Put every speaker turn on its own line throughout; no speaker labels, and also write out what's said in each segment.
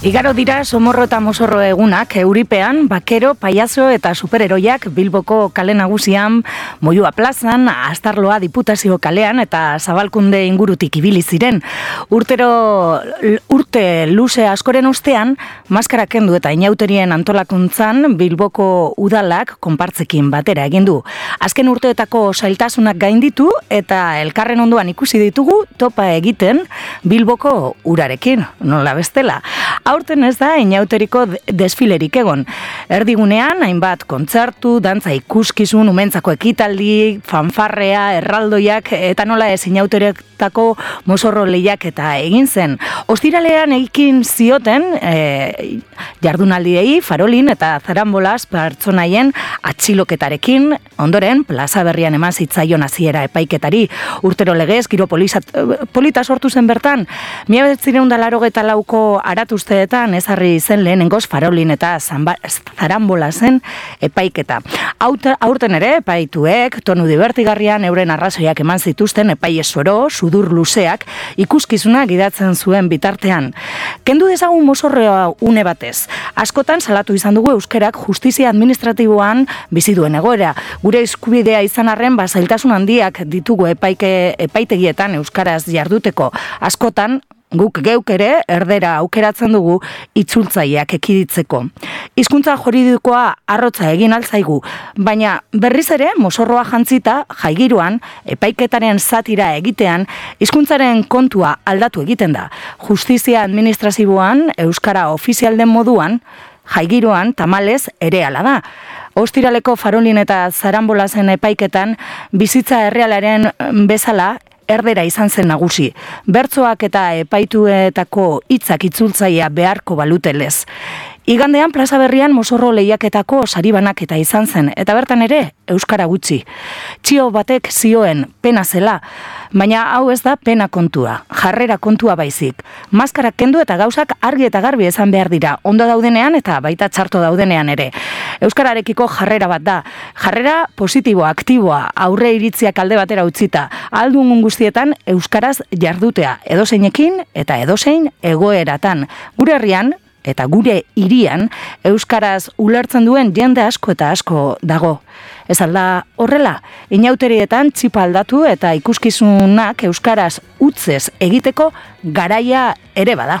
Igaro dira Somorro eta Mosorro egunak, euripean, bakero, paiazo eta superheroiak Bilboko kale nagusian, Moyua plazan, Astarloa Diputazio kalean eta Zabalkunde ingurutik ibili ziren. Urte luze askoren ostean, maskara kendu eta inauterien antolakuntzan Bilboko udalak konpartzekin batera egin du. Azken urteetako zailtasunak gainditu eta elkarren ondoan ikusi ditugu topa egiten Bilboko urarekin, nola bestela. Aurten ez da inauteriko desfilerik egon. Erdigunean, hainbat kontzertu, dantza ikuskizun, umentzako ekitaldi, fanfarrea, erraldoiak, eta nola ez inauteretako Mosorro lehiak eta egin zen. Ostiralean ekin zioten jardunaldiei, farolin eta zarambolaz pertsonaien atxiloketarekin, ondoren, plaza berrian eman zitzaion hasiera epaiketari. Urtero legez, giro polita sortu zen bertan, 1984ko aratuzteetan ezarri zen lehenengoz farolin eta zarambola zen epaiketa. Aurten ere, epaituek, tonu divertigarrian euren arrazoiak eman zituzten epaiezoro, sudur luzeak, ikuskizuna gidatzen zuen bitartean. Kendu dezagun Mosorroa une batez. Askotan salatu izan dugu euskerak justizia administratiboan bizi duen egoera. Gure eskubidea izan arren, zailtasun handiak ditugu epaitegietan euskaraz jarduteko. Askotan, guk geuk ere erdera aukeratzen dugu itzultzaileak ekiditzeko. Hizkuntza juridikoa arrotza egin altzaigu, baina berriz ere Mosorroa jantzita jaigiroan epaiketaren zatira egitean hizkuntzaren kontua aldatu egiten da. Justizia administratiboan euskara ofizial den moduan jaigiroan tamalez ere hala da. Ostiraleko farolin eta zarambolazen epaiketan bizitza errealaren bezala erdera izan zen nagusi. Bertsoak eta epaituetako hitzak itzultzailea beharko balutelez. Igandean plaza berrian Mosorro lehiaketako saribanak eta izan zen, eta bertan ere euskara gutxi. Txio batek zioen pena zela, baina hau ez da pena kontua, jarrera kontua baizik. Maskara kendu eta gauzak argi eta garbi esan behar dira, ondo daudenean eta baita txarto daudenean ere. Euskararekiko jarrera bat da, jarrera positiboa, aktiboa, aurre iritziak alde batera utzita, aldun guztietan euskaraz jardutea, edozeinekin eta edozein egoeratan. Gure herrian, eta gure hirian, euskaraz ulertzen duen jende asko eta asko dago. Ez alda horrela, inauterietan txipa aldatu eta ikuskizunak euskaraz utzez egiteko garaia ere bada.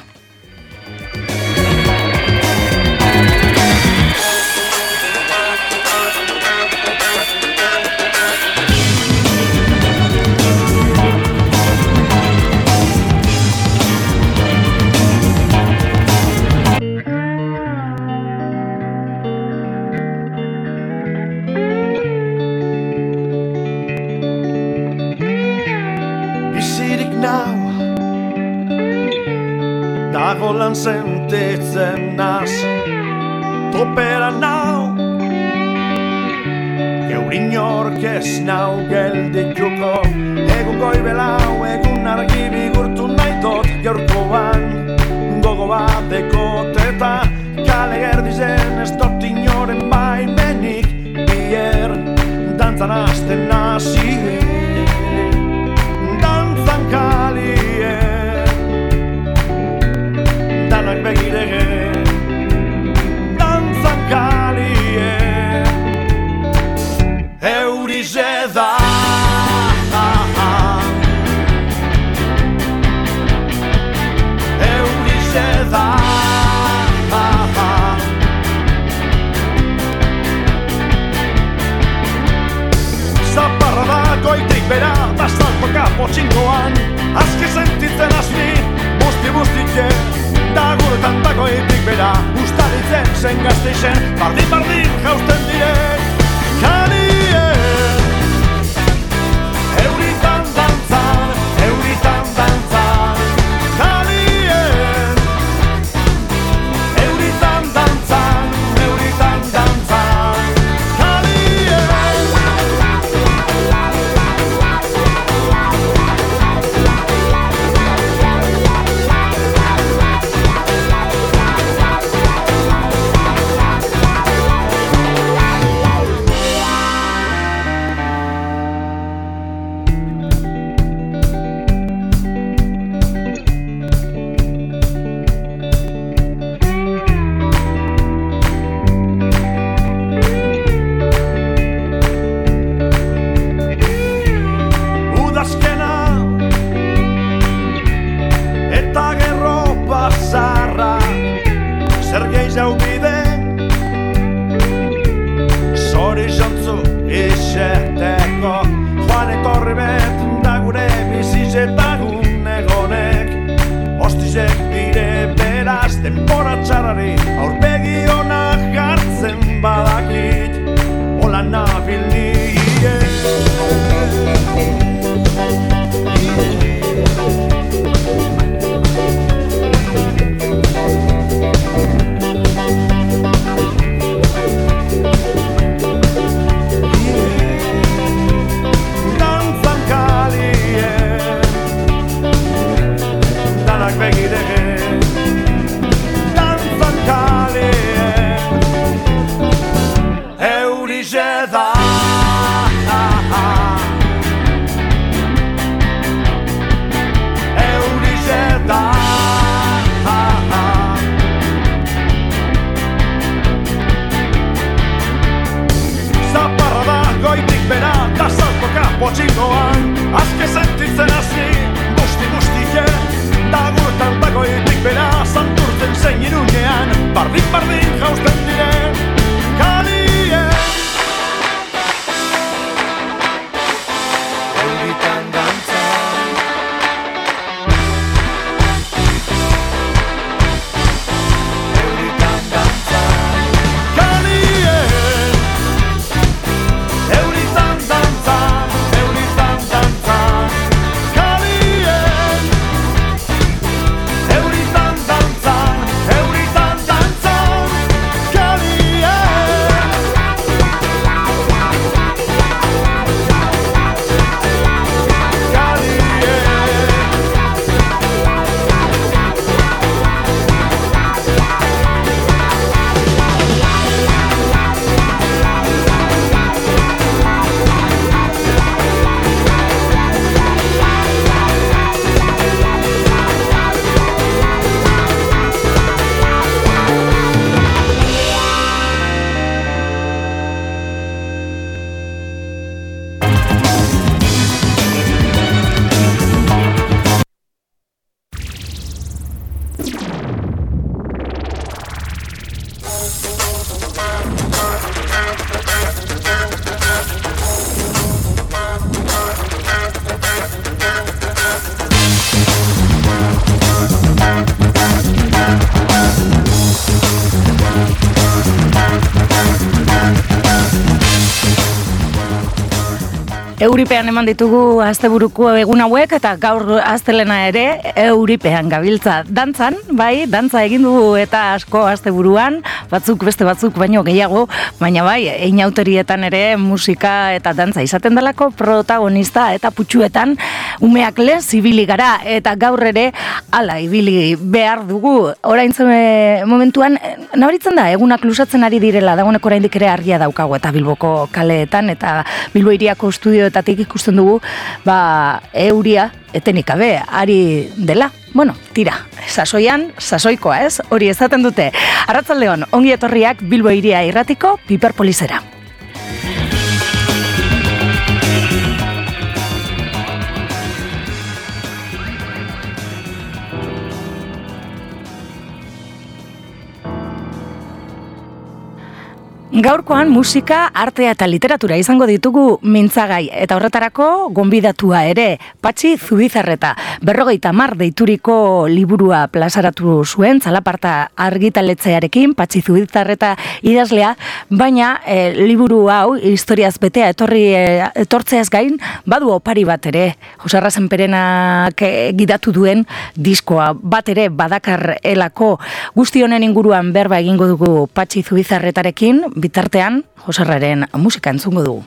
Dago lan sentitzen naz, topera nau, geurin orkez nau geldituko, egun goibelau, egun argi bigurtu naitot, gaurkoan gogo bateko teta, kale gerdizen ez dut inoren baimenik, bier dantzan azten nazi, dantzan kalien. Danak begirege, dantzan kalie, eurize da. Eurize da. Zaparra da goitik bera, da salpaka potxingoan, azke sentitzen azni, busti-bustike. Daguretan dagoetik bera, ustaritzen zen gazteixen, bardin jausten direk, kalien. Euritan dantzan, kalien. Euritan dantzan, kalien. giroan, azke sentitzen hasi, busti-bustike, dagurtan dagoetik bera, santurtzen zein irunean, bardin jausten diren, kalien. Euritan dantzan, euritan dantzan, kalien. Euritan dantzan, kalien. Euritan dantzan,
Euripean eman ditugu asteburuko egun hauek eta gaur astelena ere euripean gabiltza. Dantzan, bai, dantza egin dugu eta asko asteburuan, batzuk beste batzuk baino gehiago, baina bai, einauterietan ere musika eta dantza izaten delako protagonista eta putxuetan umeak lez ibili gara eta gaur ere hala ibili behar dugu. Oraintze momentuan nabaritzen da egunak lusatzen ari direla, dagoeneko oraindik ere argia daukago eta Bilboko kaleetan eta Bilbo hiriako estudioetatik ikusten dugu euria etenik gabe ari dela. Bueno, tira, sasoian, sasoikoa ez, hori ezaten dute. Arratsaldeon, ongi etorriak Bilbo hiria irratiko Piperpolisera. Gaurkoan musika, artea eta literatura izango ditugu mintzagai eta horretarako gonbidatua ere Patxi Zubizarreta. 50 deituriko liburua plazaratu zuen Txalaparta argitaletxearekin Patxi Zubizarreta idazlea, baina liburu hau historiaz betea etortzeaz gain badu opari bat ere. Jose Arrazenperenak gidatu duen diskoa bat ere badakar elako. Guzti honen inguruan berba egingo dugu Patxi Zubizarretarekin. Bitartean, Joserraren musika entzungo dugu.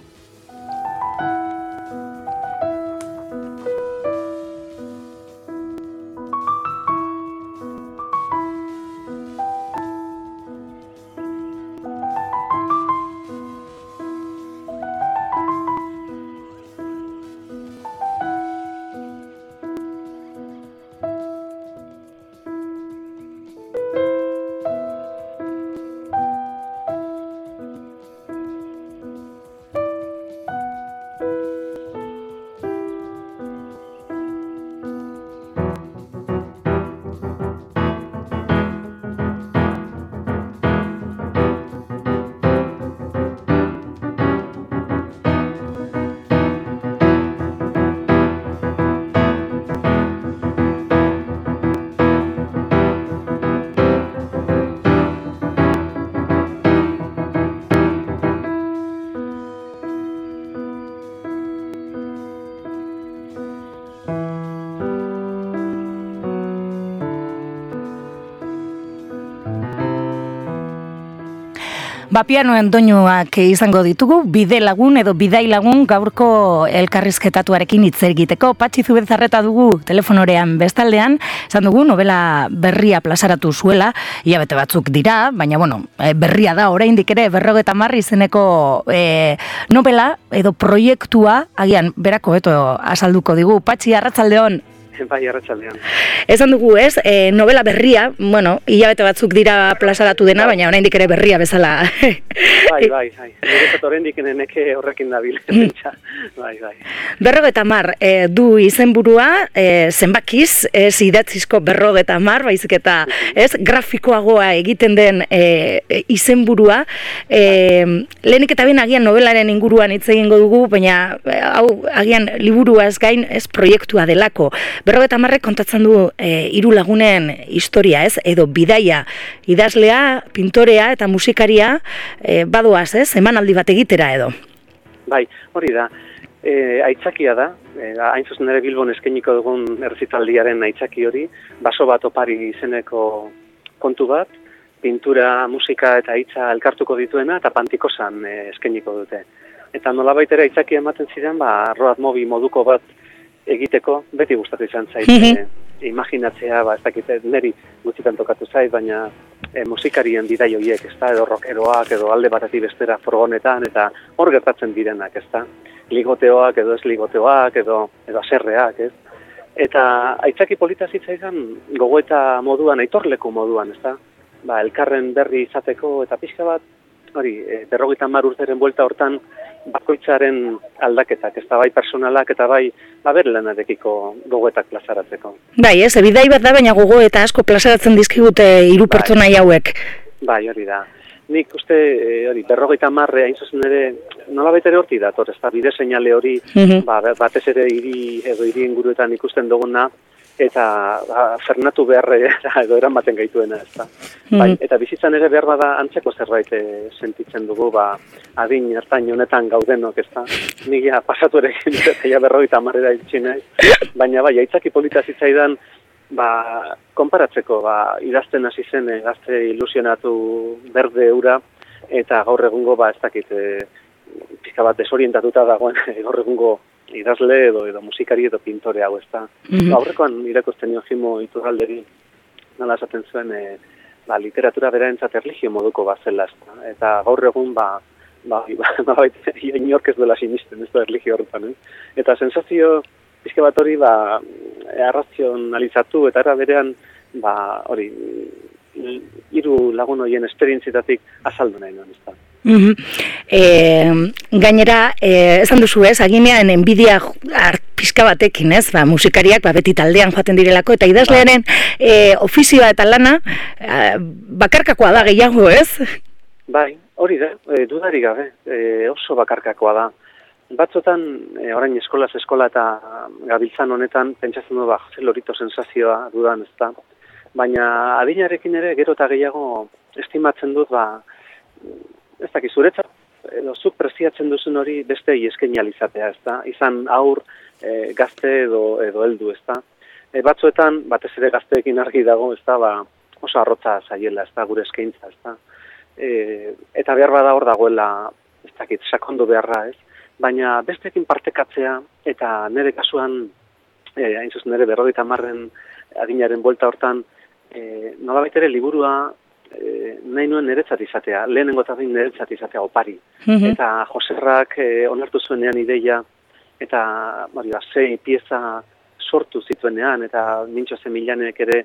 Pianoen doinuak izango ditugu, bide lagun edo bidai lagun gaurko elkarrizketatuarekin hitz egiteko. Patxi Zubizarreta dugu telefonorean bestaldean, esan dugu novela berria plazaratu zuela, hilabete batzuk dira, baina bueno, berria da oraindik ere 50 izeneko novela edo proiektua, agian berako beto azalduko digu. Patxi, arratsaldeon.
bai, arratsaldean.
Esan dugu ez, novela berria, bueno, hilabete batzuk dira plazaratu dena, baina oraindik ere berria bezala.
Bai. Niretzat oraindik neke horrekin dabil, pentsa. Bai.
50 du izenburua, zenbakiz, ez idatzizko 50, baizik eta ez grafikoagoa egiten den izenburua. Lehenik eta bien agian novelaren inguruan hitz egingo dugu, baina hau agian liburuaz gain ez proiektua delako. 50 kontatzen du 3 lagunen historia, ez? Edo bidaia, idazlea, pintorea eta musikaria badoaz, ez? Emanaldi bat egitera edo.
Bai, hori da. Aitzakia da, hain zuzen ere Bilbon eskainiko dugun errezitaldiaren aitzaki hori, baso bat opari izeneko kontu bat, pintura, musika eta hitza elkartuko dituena eta Pantikosan eskainiko dute. Eta nolabait ere aitzaki ematen ziren, road movie moduko bat egiteko, beti gustatu izan zait, imaginatzea, ez dakit, niri gutxitan tokatu zait, baina musikarien bidai horiek, ez da, edo rockeroak, edo alde batetik bestera furgonetan, eta hor gertatzen direnak, ez da, ligoteoak, edo ez ligoteoak, edo aserreak, ez. Eta aitzaki polita zitzaidan gogoeta moduan, aitorleku moduan, ez da, elkarren berri izateko, eta pixka bat, hori, 50 urteren buelta hortan, bakoitzaren aldaketak, ez da bai personalak eta bai bere lanarekiko gogoetak plazaratzeko.
Bai, ez, bidai bat da, baina gogoeta asko plazaratzen dizkigute 3 pertsonai hauek.
Bai, hori da. Nik uste, hori, 50 hain zuzen ere, nolabait ere horti dator, ez da, bide seinale hori, batez ere hiri edo hiri inguruetan ikusten duguna, eta fernatu beharre edo eramaten gaituena, ez da. Eta bizitzan ere behar bada antzeko zerbait sentitzen dugu, adin ertain honetan gaudenok, ez da. Nigia pasatu ere egin dut, eta 50 itxinez. Baina aitzaki polita zitzaidan, konparatzeko, idazten hasi zen, gazte ilusionatu berde ura, eta gaur egungo, ez dakit, pizka bat desorientatuta dagoen, gaur egungo idazle edo musikari edo pintore hau, ez da. Aurrekoan irakurtzen nion Jimo Iturralderi, nola esaten zuen, literatura beraentzat erlijio moduko bat zela, ez da. Eta gaur egun, inork ez duela sinisten, ez da erlijio horretan, Eta sensazio pizke bat hori, arrazionalizatu eta era berean, hori, 3 lagun horien esperientzietatik azaldu nahi nuen, ez da.
Gainera, esan duzu ez, aginean enbidia pizka batekin, ez, musikariak beti taldean joaten direlako, eta idazlearen ofizioa eta lana bakarkakoa da gehiago, ez?
Bai, hori da, dudarik gabe, oso bakarkakoa da. Batzotan, orain eskolaz eskola eta gabiltzan honetan, pentsatzen du, zelorito sensazioa dudan, ez da. Baina adinarekin ere, gero eta gehiago estimatzen dut, ez dakit, zuretzat, edo zuk preziatzen duzun hori bestei eskainializatea, ez da? Izan aur, gazte edo heldu, ez da? Batzuetan, batez ere gazteekin argi dago, ez da, oso arrotza zaiela, ez da, gure eskaintza, ez da? Eta behar bada hor dagoela, ez dakit, sakondu beharra, ez? Baina besteekin partekatzea, eta nire kasuan, hain zuzen ere 50 adinaren buelta hortan, nolabait ere liburua, nahi nuen niretzat izatea, lehenengo eta behin niretzat izatea opari. Eta Joserrak onartu zuenean ideia, eta 6 pieza sortu zituenean, eta Mintxo Zemillanek ere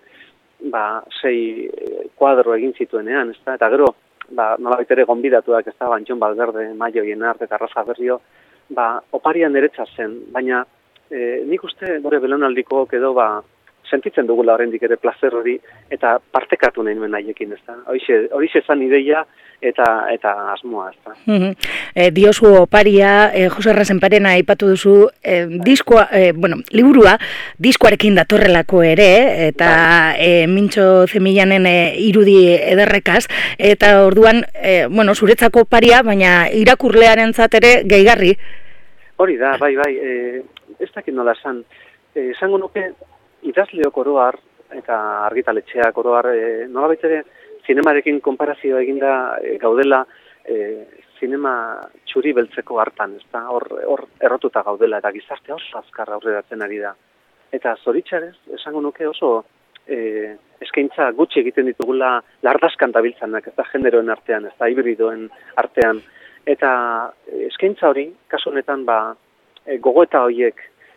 6 kuadro egin zituenean, eta gero, nolabait ere gonbidatuak, ez da, Antxon Balberde, Maio Ienart eta Rafa Berrio, oparian niretzat zen, baina nik uste gure belaunaldiko edo sentitzen dugula oraindik ere plazer hori, eta partekatu nahi nuen haiekin, ez da. Horixe zan ideia eta asmoa, ez da.
Diozu oparia, Jose Rasenparena aipatu duzu, liburua, diskoarekin datorrelako ere, eta Mintxo Zemillanen irudi ederrekaz, eta orduan, zuretzako oparia, baina irakurlearentzat ere gehigarri.
Hori da, bai, ez dakit nola esan. Esango nuke, idazleok oroar eta argitaletxeak oroar, nolabait ere zinemarekin konparazioa eginda gaudela zinema txuri beltzeko hartan, ez da, hor errotuta gaudela, eta gizartea oso azkar aurreratzen ari da. Eta zoritxarez, esango nuke oso eskaintza gutxi egiten ditugula lardaskan dabiltzanak, ez da, generoen artean, ez da, hibridoen artean. Eta eskaintza hori, kasu honetan, gogoeta horiek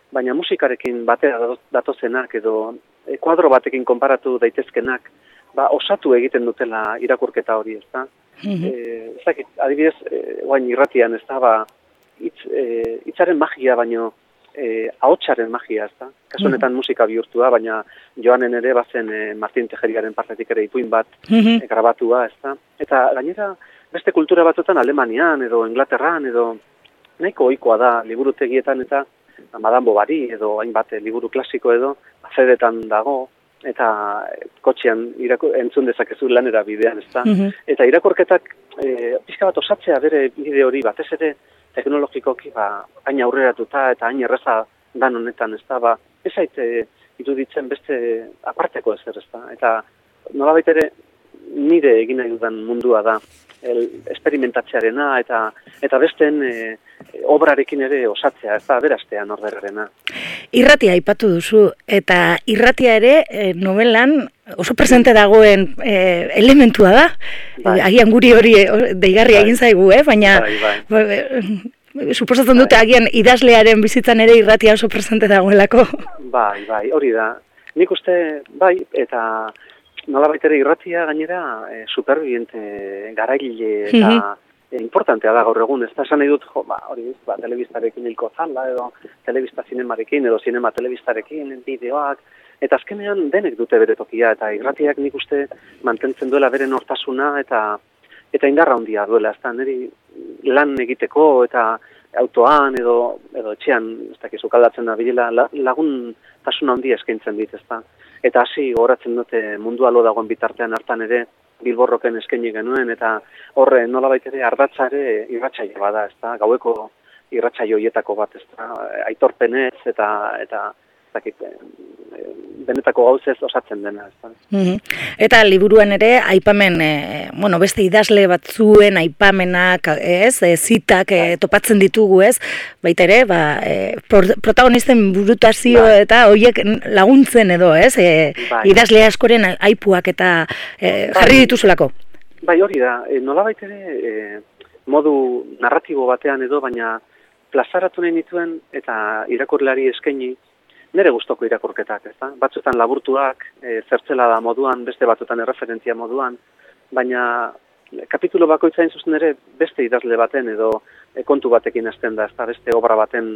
baina musikarekin batera datozenak edo kuadro batekin konparatu daitezkenak, osatu egiten dutela irakurketa hori, ezta? Ez dakit, adibidez, guain irratian, ezta, hitzaren magia baino ahotsaren magia, ezta? Kasu honetan musika bihurtua, baina Joanen ere bazen Martin Tejeriaren partetik ere ipuin bat grabatua, ezta? Eta gainera beste kultura batzuetan Alemanian edo Inglaterran edo nahiko ohikoa da liburutegietan eta Madame Bovary edo hainbat liburu klasiko edo azedetan dago eta kotxean entzun dezakezu lanera bidean, ezta? Eta irakurketak pixka bat osatzea bere bide hori batez ere teknologikoki hain aurreratuta eta hain erraza dan honetan, ezta? Ez zait iruditzen beste aparteko ezer, ezta? Eta nolabait ere nire egin nahi dudan mundua da esperimentatzearena eta besten obrarekin ere osatzea, ez da beraztea norberarena.
Irratia aipatu duzu, eta irratia ere novelan oso presente dagoen elementua da. Agian guri hori deigarria egin zaigu, baina suposatzen dute agian idazlearen bizitzan ere irratia oso presente dagoelako.
Bai, hori da. Nik uste, eta nolabait ere irratia gainera superviviente garaile eta importantea da gaur egun, ez da esan nahi dut, telebistarekin hilko zala, edo telebista zinemarekin, edo zinema telebistarekin, bideoak, eta azkenean denek dute bere tokia, eta irratiak nik uste mantentzen duela bere nortasuna, eta indarra handia duela, ez da, niri lan egiteko, eta autoan, edo etxean, ez dakizu kaldatzen da bilela, lagun tasuna handia eskaintzen dit, ez da. Eta hasi horatzen dute mundua lo dagoen bitartean hartan ere, Bilborroken eskaini genuen, eta horre nolabait ere ardatza ere irratsaio bada, ezta? Gaueko irratsaio hoietako bat, ezta? Aitorpenez eta benetako gauzez osatzen dena, ezta?
Eta liburuan ere aipamen, beste idazle batzuen aipamenak, zitak topatzen ditugu, ez? Baita ere, protagonisten burutazio eta hoiek laguntzen edo, ez? Idazle askoren aipuak eta jarri dituzulako.
Bai, hori da, nolabait ere modu narratibo batean edo, baina plazaratu nahi nituen eta irakurleari eskaini nire gustoko irakurketak, ezta? Batzuetan laburtuak, zertzela da moduan, beste batzuetan erreferentzia moduan, baina kapitulo bakoitza hain zuzen ere beste idazle baten edo kontu batekin hasten da, ezta? Beste obra baten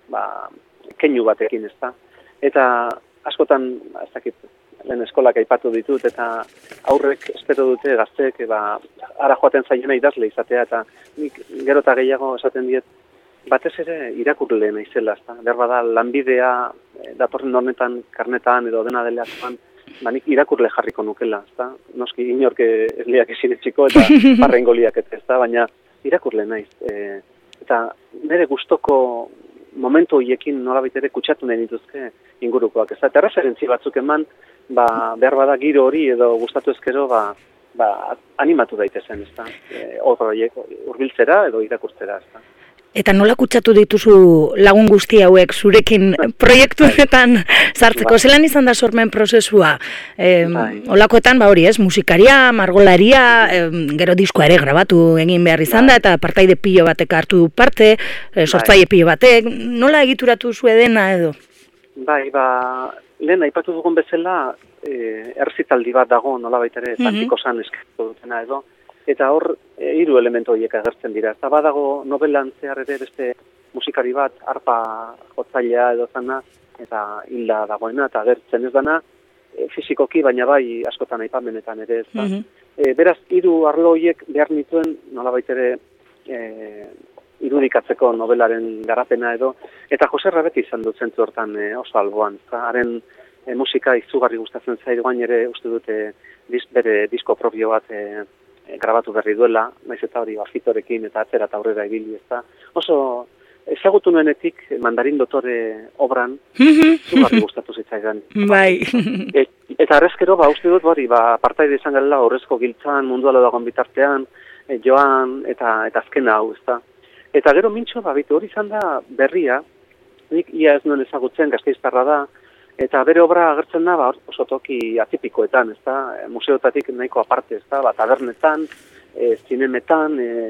keinu batekin, ezta? Eta askotan, ez dakit, lehen eskolak aipatu ditut, eta aurrek espero dute gazteek, ara joaten zaiena idazle izatea, eta nik gero eta gehiago esaten diet, batez ere irakurle naizela, ezta? Berbada lanbidea datorren honetan karnetan edo dena deleatuan, nik irakurle jarriko nukela, ezta? Noski inork ez liak ezin etxiko eta parrengo liak ezta, baina irakurle naiz. Eta nire gustoko momentu horiekin nolabait ere kutsatu nahi dituzke ingurukoak, ezta? Eta referentzi batzuk eman, berbada giro hori edo gustatu ezkero, animatu daitezen, ezta? Hurbiltzera edo irakurtzera, ezta?
Eta nola kutsatu dituzu lagun guzti hauek zurekin proiektu honetan sartzeko? Zelan izan da sormen prozesua? Olakoetan, hori ez, musikaria, margolaria, gero diskoa ere grabatu egin behar izan da, eta partaide pilo batek hartu du parte, sortzaile pilo batek, nola egituratu zu edena edo?
Lehen aipatu dugun bezala, errezitaldi bat dago, nolabait ere, partikosan eskatu dutena edo, eta hor, 3 elementu horiek agertzen dira. Eta badago novelan zehar ere beste musikari bat, arpa jotzailea edo zana, eta hilda dagoena, eta agertzen ez dana, fizikoki, baina bai askotan aipamenetan ere ez. Beraz, 3 arlo horiek behar nituen, nolabait ere, irudikatzeko novelaren garapena edo, eta Jose Rabeti izan dut zentzu hortan oso alboan. Haren musika izugarri gustatzen zaiduan ere uste dute bere disko propio bat grabatu berri duela, naiz eta hori Fitorekin eta atzera eta aurrera ibili, ezta. Oso ezagutu nuenetik Mandarin Dotore obran zugarri gustatu zitzaidan.
Bai.
Eta arrezkero, uste dut, partaide izan garela horrezko giltzan, mundualo dagoen bitartean, Joan eta azken hau, ezta. Eta gero mintxo, hori izan da berria, nik ia ez nuen ezagutzen, Gasteiztarra da, eta bere obra agertzen da oso toki atipikoetan, ezta, museotatik nahiko aparte, ezta, tabernetan, zinemetan,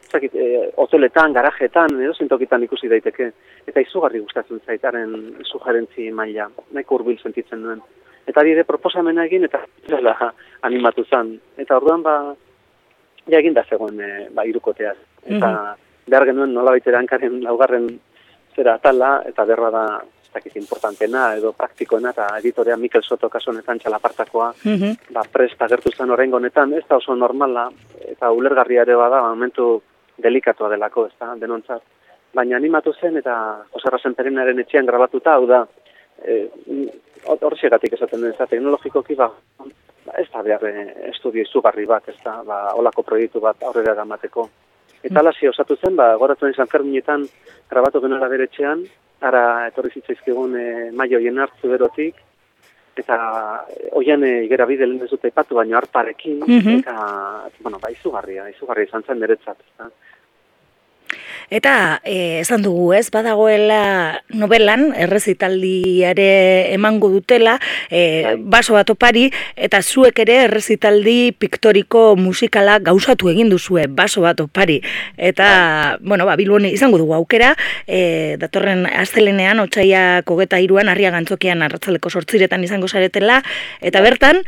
hoteletan, garajetan, edo zintokitan ikusi daiteke. Eta izugarri gustatzen zaitaren sugerentzi maila, nahiko hurbil sentitzen duen. Eta adide proposamena egin, eta animatu zen. Eta orduan, egin da zegoen hirukoteaz. Eta behar genuen nolabaitera hankaren laugarren zera atala, eta berra da, ez dakit importantena, edo praktikoena, eta editorea Mikel Soto kasu honetan txalapartakoa, prest agertu zen oraingo honetan, ez da oso normala, eta ulergarria ere bada, momentu delikatua delako, ez da, denontzat. Baina animatu zen, eta Jose Rasenperenaren etxean grabatuta, hau da, horrexegatik esaten den, teknologikoki, ez da behar estudio izugarri bat, ez da, olako proiektu bat aurrera eramateko. Eta alasi osatu zen, goratu San Ferminetan grabatu genuela bere etxean, ara etorri zitzaizkigun Maio Jenart Zuberotik, eta oian igera bide lehen ez dute ipatu, baina harparekin, eta, izugarria izan zen niretzat, ez da.
Eta esan dugu, ez, badagoela novelan, errezitaldiare emango dutela, baso bat opari, eta zuek ere errezitaldi piktoriko musikala gauzatu egin duzue, baso bat opari. Eta, Bilbon izango dugu aukera, datorren astelenean, otsailak 23an, Arriaga Antzokian arratzaldeko 8 izango zaretela, eta bertan,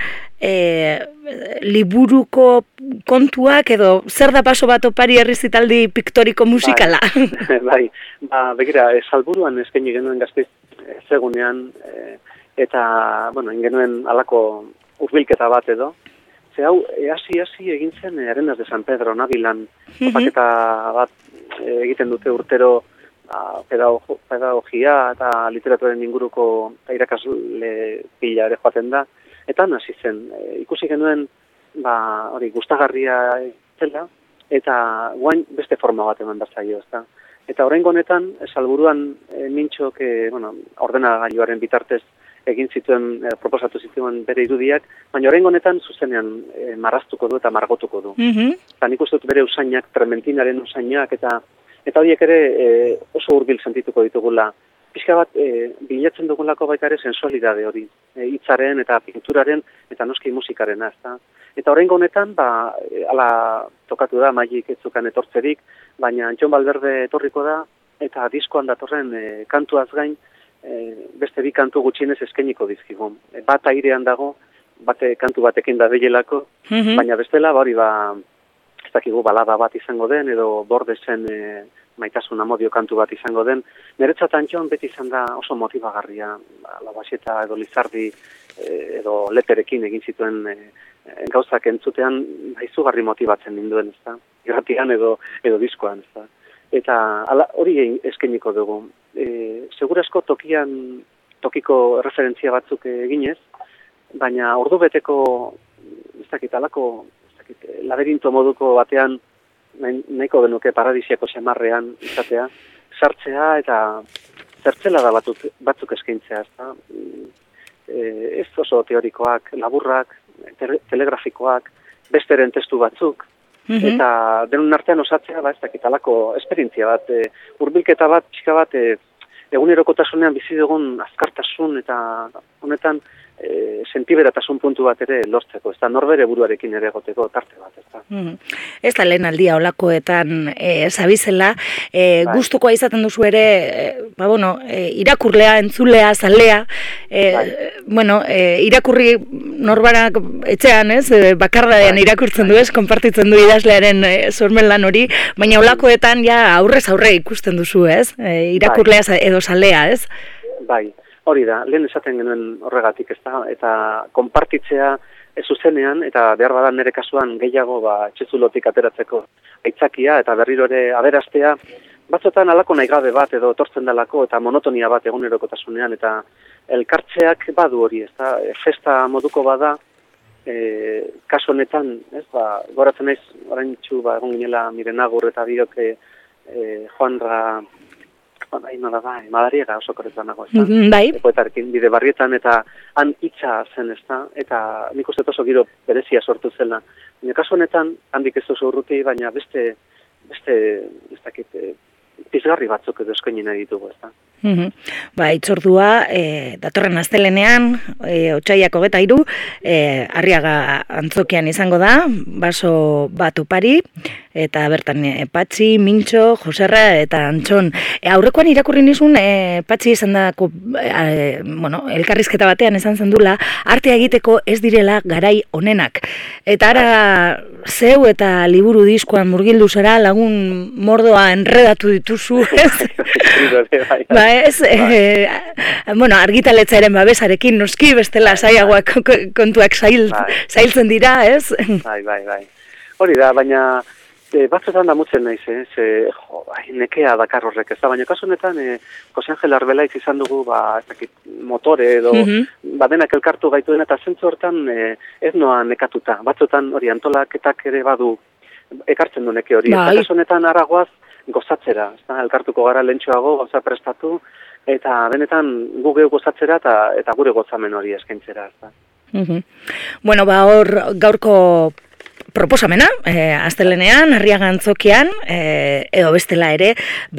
liburuko kontuak edo zer da baso bat opari errezitaldi piktoriko musikala?
Begira, Salburuan eskaini genuen Gasteiz zegunean, eta, ingenuen alako hurbilketa bat edo. Ze hau, hasi egin zen Arenas de San Pedro, Nabilan, opaketa bat egiten dute urtero pedagogia eta literaturen inguruko irakasle pila ere joaten da. Eta hasi zen, ikusi genuen, gustagarria zela, eta guain beste forma bat eman zaio, ezta. Eta oraingo honetan, Salburuan mintxok, ordenagailuaren bitartez egin zituen, proposatu zituen bere irudiak, baina oraingo honetan zuzenean marraztuko du eta margotuko du. Eta nik uste dut bere usainak, trementinaren usainak, eta horiek ere oso hurbil sentituko ditugula. Pixka bat, bilatzen dugulako baita ere sensualidade hori, hitzaren eta pinturaren eta noski musikaren, ezta. Eta oraingo honetan, ala tokatu da, Maik ez zukan etortzerik, baina Jon Valverde etorriko da, eta diskoan datorren kantuaz gain, beste 2 kantu gutxienez eskainiko dizkigun. Bat airean dago, kantu batekin da behielako, baina bestela, ez dakigu balada bat izango den, edo Bordesen maitasun amodio kantu bat izango den. Niretzat Antxon beti izan da oso motibagarria, Labaseta edo Lizardi edo Leperekin egin zituen gauzak entzutean izugarri motibatzen ninduen, ezta? Irratian edo diskoan, ezta? Eta hori eskainiko dugu. Segurazko tokiko referentzia batzuk eginez, baina ordubeteko, laberinto moduko batean nahiko genuke paradisiako xamarrean izatea, sartzea eta zertzela da batzuk eskaintzea, ezta? Ez oso teorikoak, laburrak, telegrafikoak, besteren testu batzuk, eta denun artean osatzea, ez dakit, alako esperientzia bat, hurbilketa bat, pixka bat, egunerokotasunean bizi dugun azkartasun eta honetan sentiberatasun puntu bat ere lortzeko, ez da norbere buruarekin ere egoteko tarte bat, ez da.
Ez da lehen aldia olakoetan zabizela, gustukoa izaten duzu ere, irakurlea, entzulea, zalea, irakurri norbarak etxean, ez, bakardadean irakurtzen du, ez, konpartitzen du idazlearen sormen lan hori, baina olakoetan ja aurrez aurre ikusten duzu, ez, irakurlea edo zalea, ez?
Bai. Hori da, lehen esaten genuen horregatik, ezta, eta konpartitzea zuzenean, eta behar badan nire kasuan gehiago txezulotik ateratzeko aitzakia, eta berriro ere aberastea, batzotan alako nahi gabe bat edo etortzen dalako, eta monotonia bat egunerokotasunean, eta elkartzeak badu hori, ezta, festa moduko bada, kasu honetan, ez, goratzen naiz, orain txu, egon ginela Miren Agur eta biok Juanra, Madariaga oso korretan nago, ez da? Poetarekin bide barrietan, eta han hitza zen, ez da? Eta nik uste oso giro berezia sortu zela. Baina kasu honetan, handik ez oso urruti, baina beste pizgarri batzuk edo eskaini nahi ditugu, ez da?
Ba, itzordua, datorren astelenean, otsaiak 23, Arriaga antzokian izango da, baso bat opari, eta bertan Patxi, Mintxo, Joserra eta Antxon. Aurrekoan irakurri nizun, Patxi izan dako, elkarrizketa batean esan zendula, artea egiteko ez direla garai onenak. Eta ara zeu eta liburu diskoan murgildu zara, lagun mordoa enredatu dituzu, ez? Ez, argitaletzaaren babesarekin noski bestela zaiagoak kontuak zailtzen dira, ez?
Bai. Hori da, baina batzuetan damutzen naiz, nekea dakar horrek, ez da, baina kasu honetan, Jose Angel Arbelaitz izan dugu, motore edo, badenak elkartu gaituen, eta zentzu hortan ez noa nekatuta. Batzuetan hori antolaketak ere badu ekartzen du neke hori, eta kasu honetan aragoaz, gozatzera, elkartuko gara lentsuago, goza prestatu, eta benetan gu geu gozatzera eta gure gozamen hori eskaintzera.
Bueno, hor gaurko proposamena, astelenean, Arriaga antzokian, edo bestela ere,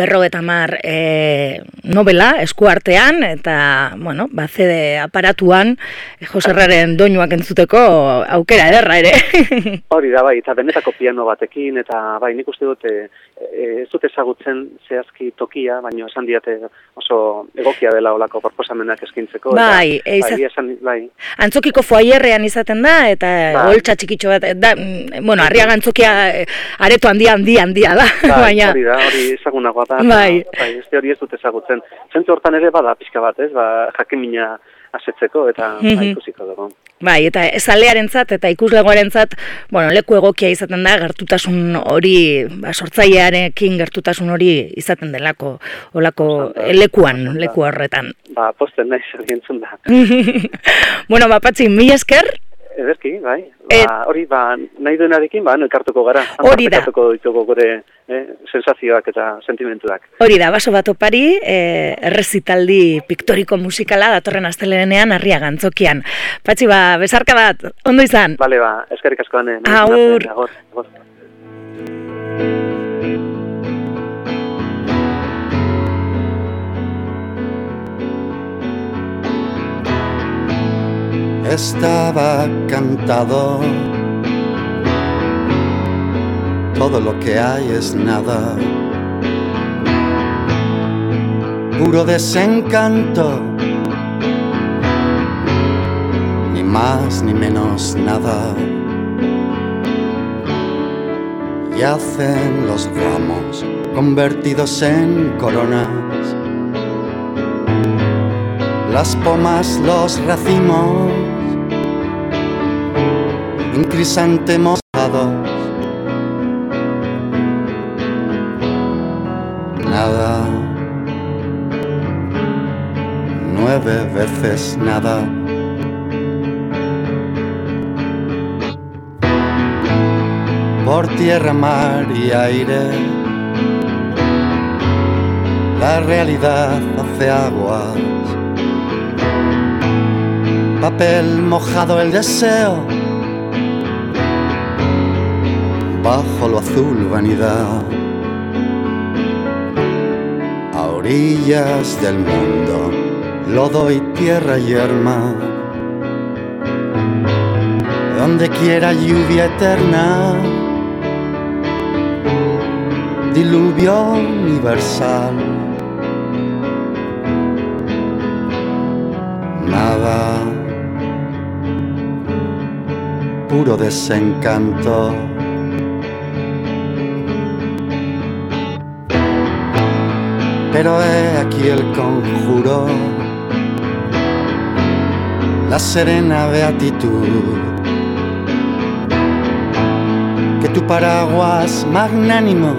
50 novela eskuartean, eta, CD aparatuan, Joserraren doinuak entzuteko aukera ederra ere.
Hori da, bai, eta benetako piano batekin, eta bai, nik uste dut, ez dut ezagutzen zehazki tokia, baina esan diate oso egokia dela olako proposamenak eskintzeko.
Bai, Antzokiko foaierrean izaten da, eta holtza txikitxo bat, Arriaga antzokia areto handia da.
Baina hori ezagunagoa da. Bai, hori ez dut ezagutzen. Zentzu hortan ere bada pixka bat, ez? Jakimina asetzeko eta ikusiko dugu.
Bai, eta zalearentzat eta ikuslegoarentzat, leku egokia izaten da, gertutasun hori, sortzailearekin gertutasun hori izaten delako, olako leku horretan.
Posten nahi zer gintzun da.
Patxi, mila esker?
Ederki, bai. Hori, nahi duenarekin, elkartuko gara.
Hori da.
Elkartuko ditugu gure sensazioak eta sentimentuak.
Hori da, baso bat opari, errezitaldi piktoriko musikala datorren astelenean Arriaga antzokian. Patxi, besarka bat, ondo izan?
Bale, eskerrik asko ane.
Agur.
Estaba cantado, todo lo que hay es nada, puro desencanto, ni más ni menos nada. Yacen los ramos convertidos en coronas, las pomas, los racimos en crisantemos mojados. Nada, 9 veces nada. Por tierra, mar y aire, la realidad hace aguas. Papel mojado el deseo, bajo lo azul vanidad. A orillas del mundo, lodo y tierra yerma, donde quiera lluvia eterna, diluvio universal. Nada, puro desencanto. Pero he aquí el conjuro, la serena beatitud, que tu paraguas magnánimo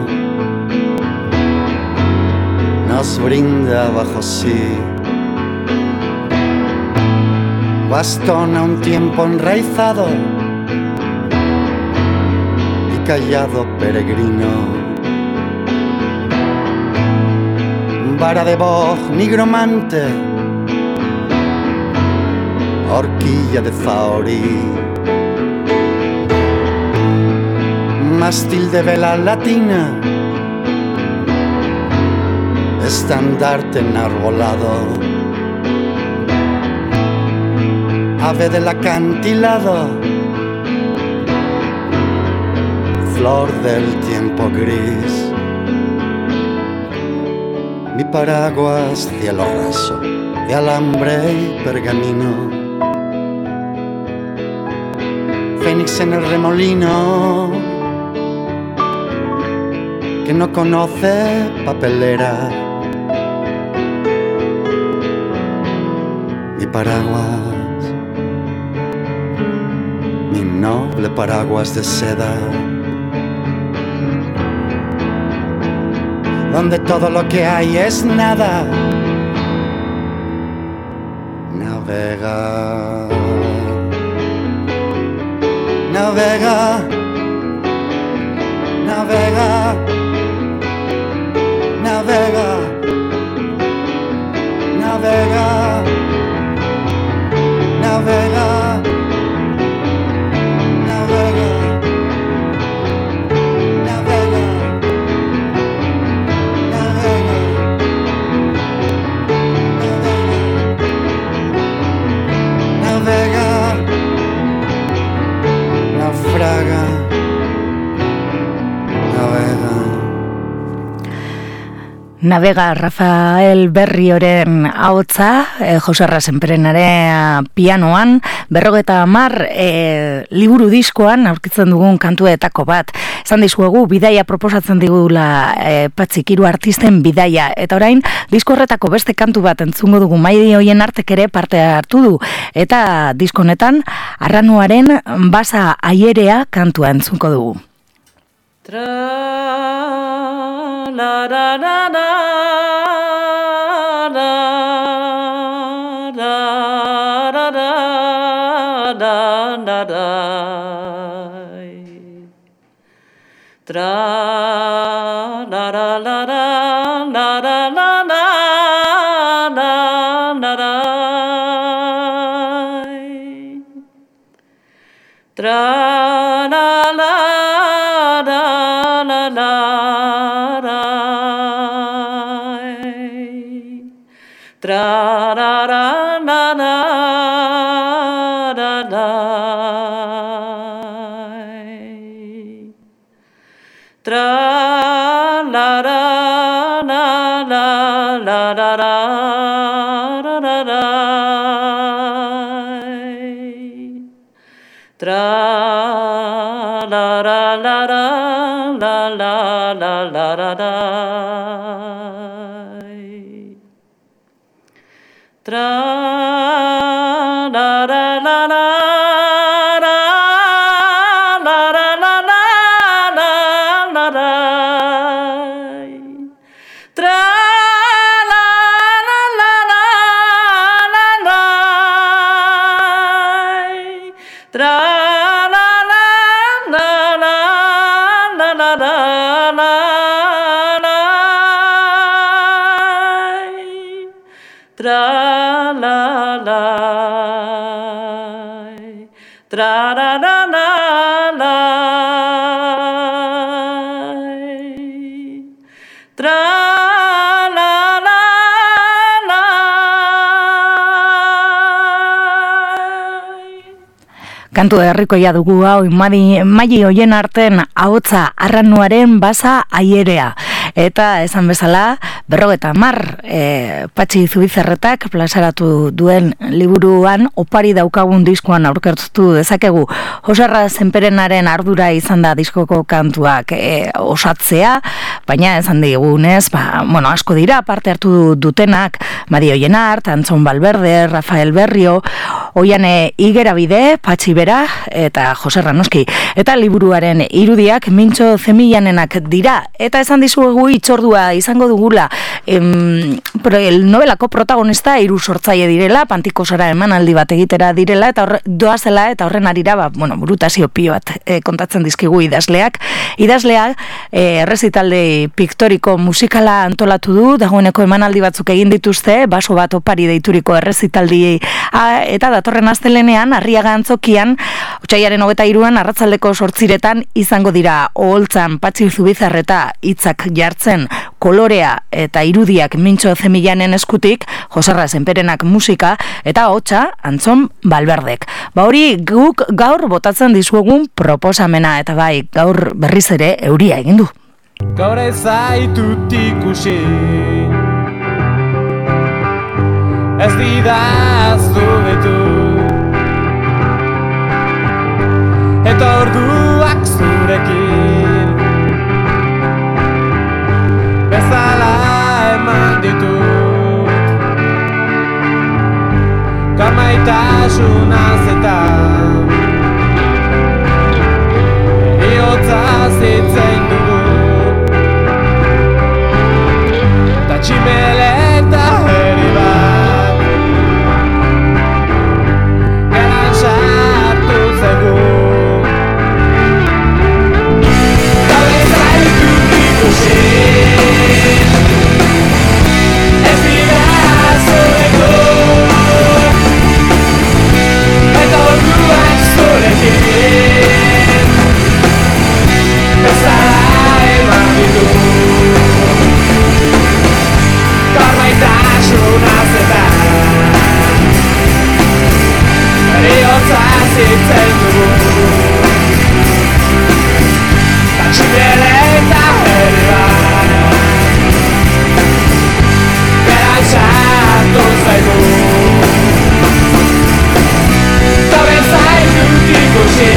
nos brinda bajo sí. Bastón a un tiempo enraizado y callado peregrino, vara de boj nigromante, horquilla de zahorí, mástil de vela latina, estandarte enarbolado, ave del acantilado, flor del tiempo gris, mi paraguas cielo raso de alambre y pergamino, fénix en el remolino que no conoce papelera, mi paraguas, mi noble paraguas de seda, donde todo lo que hay es nada. Navega, navega, navega, navega, navega, navega, navega.
Navega Rafael Berrioren ahotsa, Jose Rasenperenare pianoan, 50 liburu diskoan aurkitzen dugun kantuetako bat. Esan dizuegu, bidaia proposatzen digula Patxik, 3 artisten bidaia. Eta orain, disko horretako beste kantu bat entzungo dugu, Maidi hoien artek ere parte hartu du. Eta disko honetan, Arranuaren Basa Aierea kantua entzungo dugu.
La da da da da da da da da da da tra la la la la la la la la la la tra la la la la la tra ra ra na na da da tra la ra na la la la ra ra ra tra la ra la ra la la la la la la tra la la la la la la la la la la la tra la la la la la la tra la la la la la la la tra la la tra la la la la tra la la la
Kantu herrikoia dugu hau, Maidi hoien arten ahotsa Arranuaren Basa Aierea. Eta esan bezala, 50 Patxi Zubizarretak plazaratu duen liburuan opari daukagun diskoan aurkeztu dezakegu. Jose Rasenperenaren ardura izan da diskoko kantuak osatzea, baina esan digunez, asko dira parte hartu dutenak, Maidi hoien art, Antzon Valverde, Rafael Berrio, Oiane Igerabide, Patxi Bera eta Jose Ranoski. Eta liburuaren irudiak Mintxo Zemillanenak dira. Eta esan dizuegu itzordua izango dugula novelako protagonista 3 sortzaile direla, Pantikosara emanaldi bat egitera direla, eta doazela eta horren arira burutazio pio bat kontatzen dizkigu idazleak. Idazleak errezitalde piktoriko musikala antolatu du, dagoeneko emanaldi batzuk egin dituzte, baso bat opari deituriko errezitaldi, eta datorren astelenean Arriaga Antzokian, Otsailaren 23an arratsaldeko 8 izango dira Oholtzan Patxi Zubizarreta hitzak jan hartzen kolorea eta irudiak Mintxo Zemillanen eskutik, Joserra Senperenak musika, eta hotsa Antzon Balberdek. Hori guk gaur botatzen dizuegun proposamena, eta bai, gaur berriz ere euria egin du.
Gaur ez zaitut ikusi, ez didaztu betu, eta orduak zurekin bezala eman ditut. Gaur maitasunaz eta bihotzaz hitzein dugu, eta tximeleta herri bat geran sartu zegu. Gaur ez zaitut ikusi, ez dira zureko, eta orduak zurekin bezala eman ditut. Gaur maitasunaz eta bihotzaz hitzein dugu, eta tximeleta herri bat geran sartu zaigu. Gaur ez zaitut ikusi,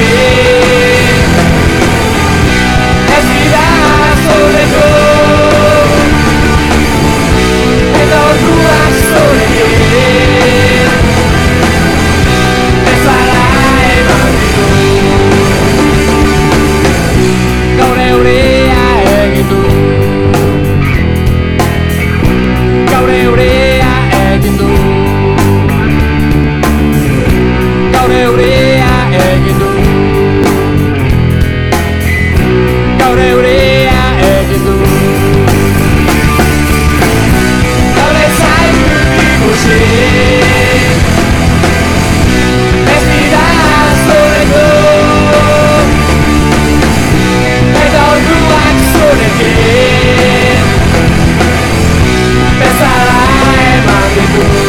ez dira zureko, eta orduak zurekin bezala eman ditut. Gaur euria egin du, gaur euria egin du, gaur euria egin du, gaur euria egin du. Gaur ez zaitut ikusi, ez dira zureko, eta orduak zurekin bezala eman ditut.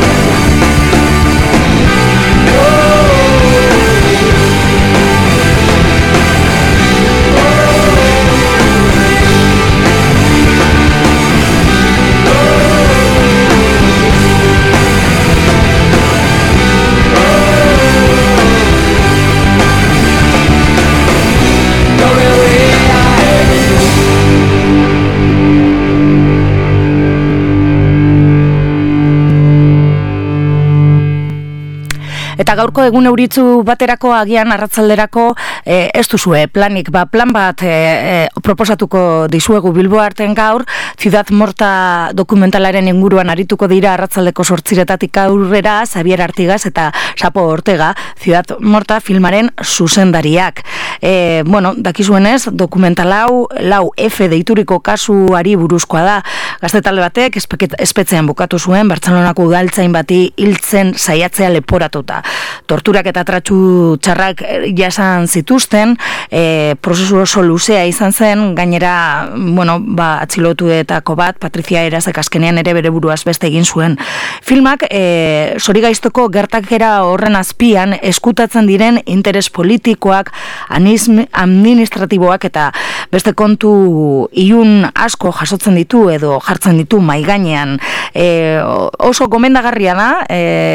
Eta gaurko egun euritzu baterako agian arratsalderako ez duzue planik, plan bat proposatuko dizuegu Bilbo Arten gaur, Ciudad Morta dokumentalaren inguruan arituko dira arratsaldeko 8:00 aurrera Xavier Artigas eta Sapo Ortega, Ciudad Morta filmaren zuzendariak. Dakizuenez, dokumental hau 4F deituriko kasuari buruzkoa da. Gazte talde batek espetxean bukatu zuen Bartzelonako udaltzain bati hiltzen saiatzea leporatuta. Torturak eta tratsu txarrak jasan zituzten, prozesu oso luzea izan zen, gainera, atxilotuetako bat, Patricia Erazek azkenean ere bere buruaz beste egin zuen. Filmak, Zorigaiztoko gertakera horren azpian eskutatzen diren interes politikoak, administratiboak eta beste kontu ilun asko jasotzen ditu edo jartzen ditu mahai gainean. Oso gomendagarria da,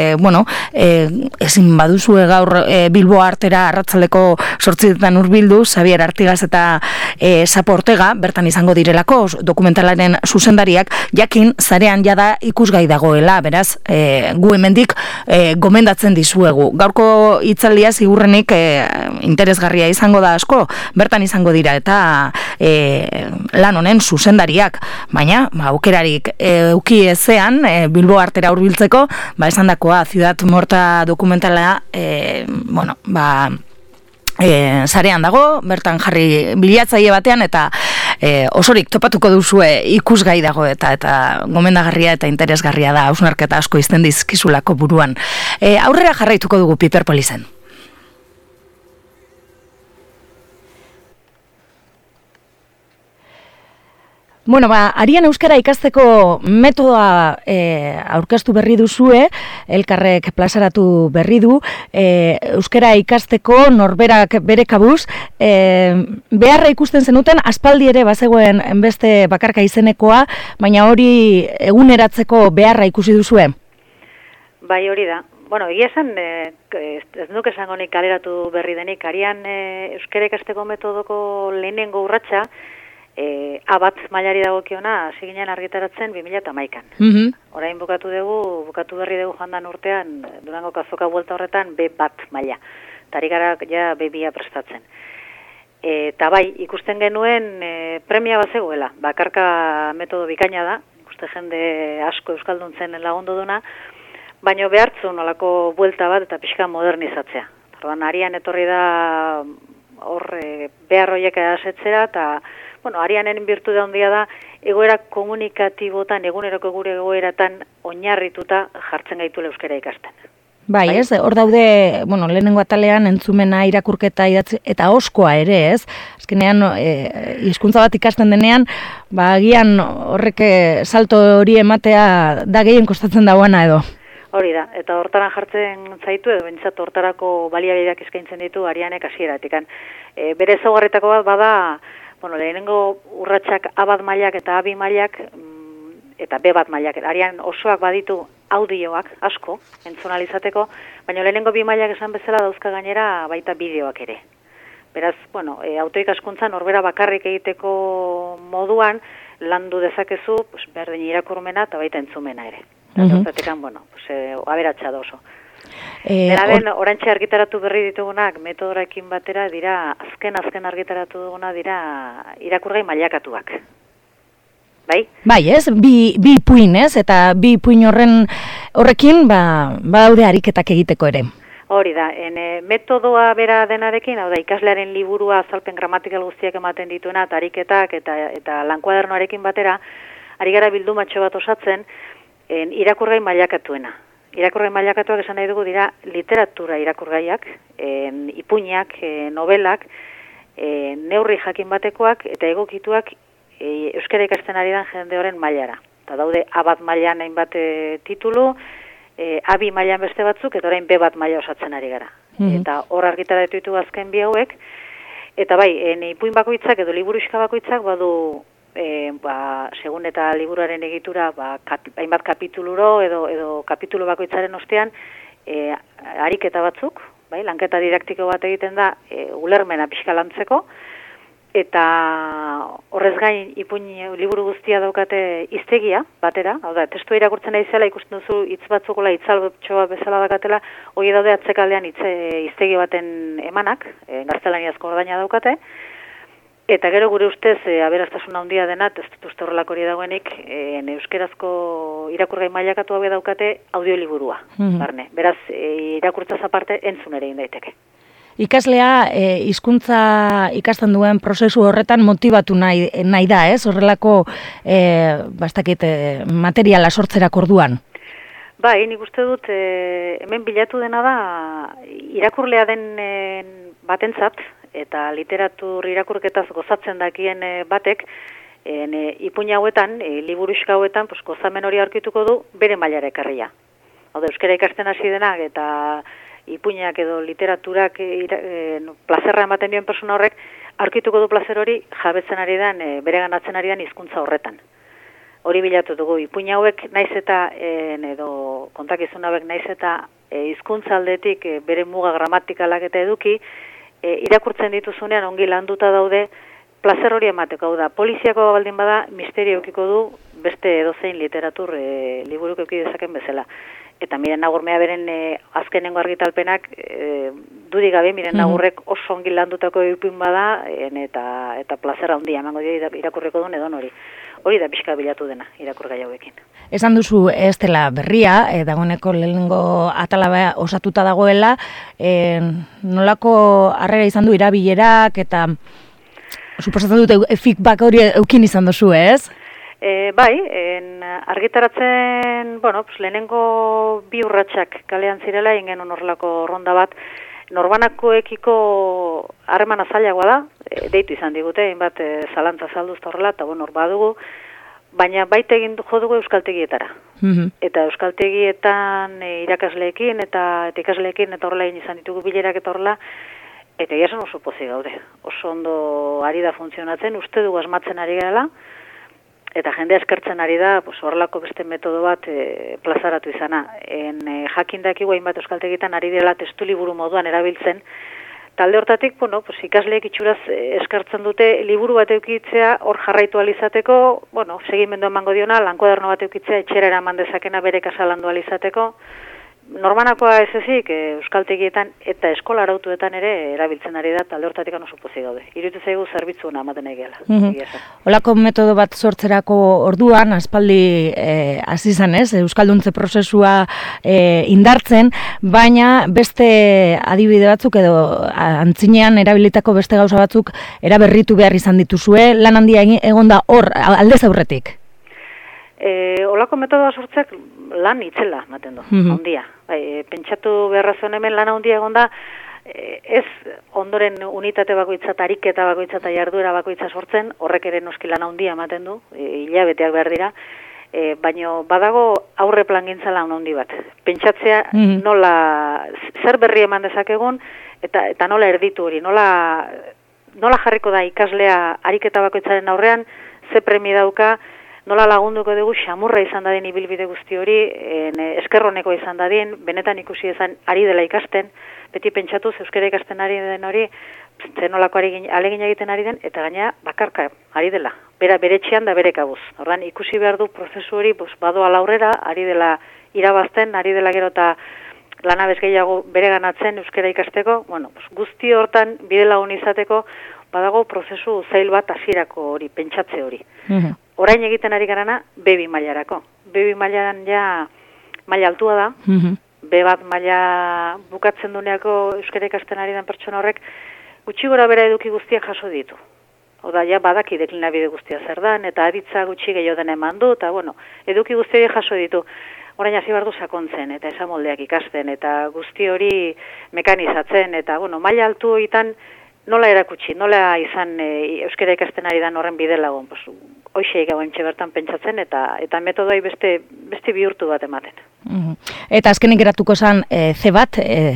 ezin baduzue gaur Bilbo Artera arratsaldeko 8:00 hurbildu, Xavier Artigas eta Sapo Ortega bertan izango direlako dokumentalaren zuzendariak, jakin sarean jada ikusgai dagoela, beraz gu hemendik gomendatzen dizuegu. Gaurko hitzaldia ziurrenik interesgarria izango da asko, bertan izango dira eta lan honen zuzendariak, baina aukerarik euki ezean Bilbo Artera hurbiltzeko, esandakoa Ciudad Morta dokumentala sarean dago, bertan jarri bilatzaile batean eta osorik topatuko duzue ikusgai dago eta gomendagarria eta interesgarria da, hausnarketa asko izten dizkizulako buruan. Aurrera jarraituko dugu Piperpolizen. Bueno, arian euskara ikasteko metodoa aurkeztu berri duzue, elkarrek plazaratu berri du, euskara ikasteko norberak bere kabuz, beharra ikusten zenuten, aspaldi ere bazegoen beste bakarka izenekoa, baina hori eguneratzeko beharra ikusi duzue?
Bai, hori da. Bueno, egia esan, ez nuke esango nik kaleratu berri denik, arian euskara ikasteko metodoko lehenengo urratsa, A1 mailari dagokiona hasi ginen argitaratzen 2011an. Orain bukatu berri dugu joan urtean, Durangoko azoka buelta horretan B1 maila. Tari gara ja B2 prestatzen. Eta bai, ikusten genuen premia bazegoela. Bakarka metodo bikaina da, ikuste jende asko euskalduntzen lagundu duna, baina behartzu nolako buelta bat eta pixka modernizatzea. Orduan, arian etorri da hor behar horiek asetzera eta bueno, arianen birtu da handia da, egoera komunikatibotan, eguneroko gure egoeratan oinarrituta jartzen gaitu euskara ikasten.
Bai, ez, hor daude, bueno, lehenengo atalean entzumena, irakurketa eta oskoa ere, ez? Azkenean, hizkuntza bat ikasten denean, agian horrek salto hori ematea da gehien kostatzen dagoena edo.
Hori da, eta hortaran jartzen zaitu, edo bentsat hortarako baliabideak eskaintzen ditu arianek hasieratik. Bere ezaugarritako bat bada, bueno, lehenengo urratsak A1 mailak eta A2 mailak eta B1 mailak. Arian osoak baditu audioak asko entzunalizateko, baina lehenengo 2 mailak esan bezala dauzka gainera baita bideoak ere. Beraz, bueno, autoikaskuntzan norbera bakarrik egiteko moduan landu dezakezu, pues, berdin irakurmena eta baita entzumena ere. Hortatekan, bueno, pues, aberatsa da oso. Orantxe argitaratu berri ditugunak metodorekin batera dira, azken argitaratu duguna dira irakurgai mailakatuak. Bai? Bai,
ez? Bi ipuin, ez? Eta bi ipuin horrekin daude ariketak egiteko ere.
Hori da, metodoa bera denarekin, hau da, ikaslearen liburua azalpen gramatikal guztiak ematen dituena, eta ariketak eta lankuadernoarekin batera, ari gara bildumatxo bat osatzen, irakurgai mailakatuena. Irakurgai mailakatuak esan nahi dugu dira literatura irakurgaiak, ipuinak, novelak, neurri jakin batekoak eta egokituak euskara ikasten ari den jende horren mailara. Eta daude A1 mailan hainbat titulu, A2 mailan beste batzuk, eta orain B1 maila osatzen ari gara. Eta hor argitaratu ditu azken bi hauek, eta bai, ipuin bakoitzak edo liburuxka bakoitzak badu segun eta liburuaren egitura hainbat kapituluro edo kapitulu bakoitzaren ostean ariketa batzuk, bai, lanketa didaktiko bat egiten da ulermena pixka lantzeko, eta horrez gain ipuin liburu guztia daukate hiztegia batera, hau da, testua irakurtzen naizela ikusten duzu hitz batzukola hitzaltxoa bezala dakatela, hori daude atzekaldean hiztegi baten emanak, gaztelaniazko ordaina daukate. Eta gero gure ustez, aberastasuna handia dena, ez dut uste horrelako hori dagoenik, euskerazko irakurgai mailakatu hau daukate audioliburua, barne. Beraz, irakurtzaz aparte entzun ere daiteke.
Ikaslea, hizkuntza ikasten duen prozesu horretan motibatu nahi da, ez? Horrelako, materiala sortzerako orduan.
Bai, nik uste dut, hemen bilatu dena da, irakurlea den batentzat, eta literatur irakurketaz gozatzen dakien batek, ipuin hauetan, liburuxka hauetan, gozamen hori aurkituko du bere mailara ekarria. Hau da, euskara ikasten hasi denak eta ipuinak edo literaturak plazerra ematen dioen persona horrek, aurkituko du plazer hori jabetzen ari den, bere ganatzen ari den hizkuntza horretan. Hori bilatu dugu, ipuin hauek naiz eta, edo kontakizun hauek naiz eta hizkuntza aldetik bere muga gramatikalak eta eduki, irakurtzen dituzunean ongi landuta daude plazer hori emateko, hau da, poliziako baldin bada misterio eukiko du beste edozein literatur liburuk euki dezaken bezala. Eta Miren Nagurmea beren azkenengo argitalpenak dudik gabe Miren Nagurrek oso ongi landutako ipuin bada eta plazer handia emango dio irakurriko duen edon hori. Hori da pixka bilatu dena irakurgai hauekin.
Esan duzu ez dela berria, dagoeneko lehenengo atala osatuta dagoela, nolako harrera izan du erabilerak eta suposatzen dute feedback hori eukin izan duzu, ez?
Bai, argitaratzen, lehenengo 2 urratsak kalean zirela, ingen horrelako ronda bat, Norbanakoekiko harremana zailagoa da, deitu izan digute, hainbat zalantza zalduz eta horrela, eta hor badugu, baina baita egin jo dugu euskaltegietara. Eta euskaltegietan irakasleekin eta ikasleekin eta horrela egin izan ditugu bilerak eta horrela, eta egia esan oso pozik gaude. Oso ondo ari da funtzionatzen, uste dugu asmatzen ari garela, eta jendea eskertzen ari da, horrelako beste metodo bat plazaratu izana. Jakindakigu hainbat euskaltegitan ari dela testu liburu moduan erabiltzen, talde hortatik, ikasleek itxuraz eskartzen dute liburu bat eukitzea hor jarraitu alizateko, segimendu emango diona, lankuaderno bat eukitzea etxera eraman dezakena bere kasalandu alizateko. Normanakoa ez ezik, euskaltegietan eta eskola arautuetan ere erabiltzen ari da, talde hortatik oso pozik gaude. Iruditzen zaigu zerbitzu ona ematen nahi gela.
Holako metodo bat sortzerako orduan, aspaldi hasi izan ez, euskalduntze prozesua indartzen, baina beste adibide batzuk edo antzinean erabilitako beste gauza batzuk eraberritu behar izan dituzue, lan handia egonda hor aldez aurretik.
Olako metodoa sortzeak lan itzela ematen du, handia. Pentsatu beharra zuen hemen lan handia egonda, ez ondoren unitate bakoitza eta ariketa bakoitza eta jarduera bakoitza sortzen, horrek ere noski lan handia ematen du, hilabeteak behar dira, baina badago aurre plangintza lan handi bat. Pentsatzea nola zer berri eman dezakegun eta nola erditu hori, nola jarriko da ikaslea ariketa bakoitzaren aurrean, ze premi dauka, nola lagunduko dugu xamurra izan dadin ibilbide guzti hori, eskerroneko izan dadin, benetan ikusi izan ari dela ikasten, beti pentsatuz euskara ikasten ari den hori, zenolako alegin egiten ari den, eta gaina bakarka ari dela, bere etxean da bere kabuz. Ordan ikusi behar du prozesu hori badoa laurrera, ari dela irabazten, ari dela gero eta lanabez gehiago bere ganatzen euskara ikasteko, guzti hortan bide lagun izateko, badago prozesu zail bat hasierako hori, pentsatze hori. Orain egiten ari garana, B2 mailarako. B2 mailaran ja maila altua da, B1 maila bukatzen duneako euskara ikasten ari den pertsona horrek, gutxi gora bera eduki guztiak jaso ditu. Oda, ja badaki deklinabide guztia zer dan, eta aditza gutxi gehiago den eman du, eta eduki guztiak jaso ditu. Orain hasi behar du sakontzen, eta esamoldeak ikasten, eta guzti hori mekanizatzen, eta maila altu horietan nola erakutsi, nola izan euskara ikasten ari dan horren bide lagun. Hoxe gauen bertan pentsatzen, eta metodoi beste bihurtu bat ematen.
Eta azkenik geratuko zen C bat,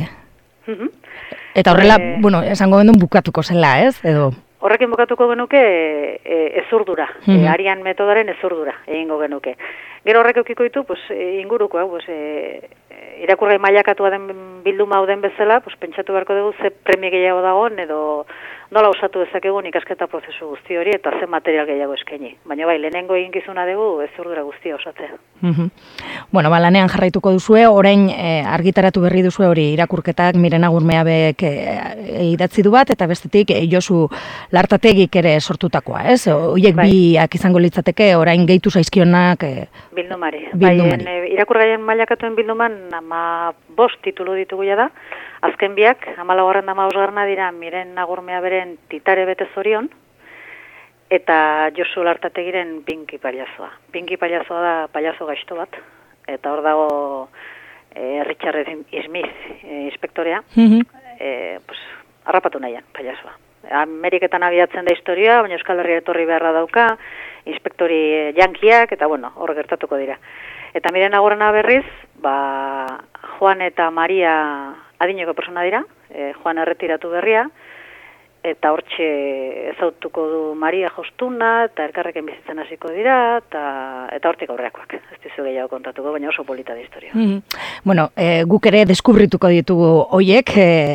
eta horrela, esango gendun bukatuko zela, ez?
Horrekin bukatuko genuke ezurdura, arian metodaren ezurdura egingo genuke. Gero horrek eukiko ditu, inguruko, irakurgai mailakatua den bilduma hau den bezala, pentsatu beharko dugu ze premie gehiago dagoen edo nola osatu dezakegun ikasketa prozesu guzti hori eta ze material gehiago eskaini. Baina lehenengo eginkizuna dugu ezurdura guztia osatzea.
Lanean jarraituko duzue, orain argitaratu berri duzue hori irakurketak Miren Agurmeabek idatzi du bat, eta bestetik Josu Lartategik ere sortutakoa, ez? Oiek biak izango litzateke, orain gehitu zaizkionak
bildumari. Irakurgaien mailakatuen bilduman 5 titulu ditugu da. Azken biak, 14. eta 15. dira Miren Agurmeaberen Titare bete zorion, eta Josu Lartategiren Pinki Pailazoa. Pinki Pailazoa da pailazo gaizto bat, eta hor dago Richard Smith inspektorea, harrapatu nahian pailazoa. Ameriketan abiatzen da historia, baina Euskal Herria etorri beharra dauka, inspektori jankiak, eta hor gertatuko dira. Eta Miren Agurmea berriz, Juan eta Maria adineko persona dira, Juan erretiratu berria, eta hortxe ezautuko du Maria jostuna, eta elkarrekin bizitzen hasiko dira, eta hortik aurreakoak. Ez dizu gehiago kontatuko, baina oso polita da historia.
Guk ere deskubrituko ditugu hoiek,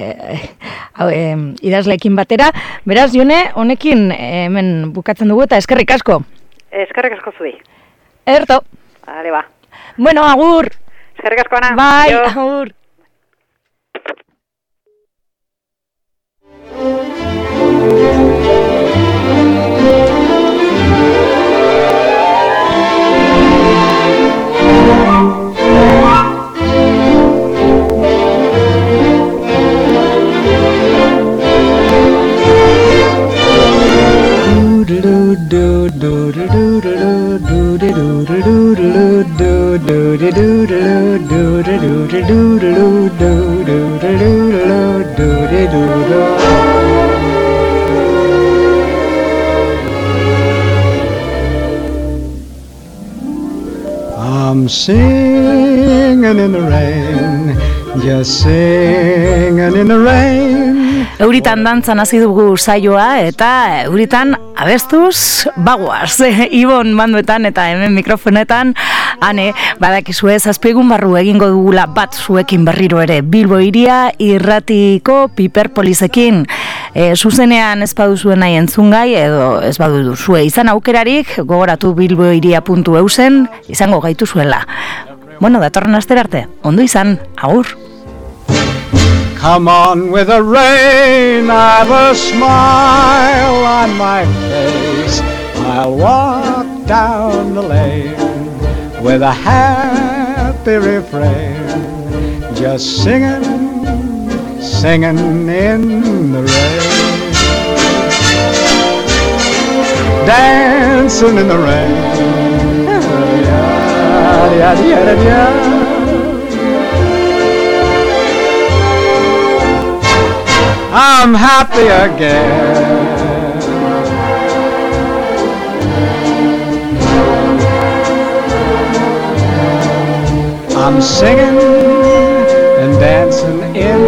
idazleekin batera. Beraz, Jone, honekin hemen bukatzen dugu, eta eskerrik asko.
Eskerrik asko zuei.
Erto.
Hale ba.
Agur.
Eskerrik asko, Ana.
Bai, agur.
Do
I'm singing in the rain, just singing in the rain.
Euritan dantzan hasi dugu saioa eta euritan abestuz bagoaz. Ibon manduetan eta hemen mikrofonetan ane badakizue 7 egun barru egingo dugula bat zuekin berriro ere Bilbo hiria irratiko Piperpolizekin. Zuzenean ez baduzuen nahi entzungai edo ez baduzue izan aukerarik gogoratu bilbohiria.eusen izango gaituzuela. Bueno, datorren astera arte, ondo izan, agur!
Come on with the rain, I've a smile on my face. I'll walk down the lane with a happy refrain, just singing, singing in the rain, dancing in the rain. I'm happy again. I'm singing and dancing in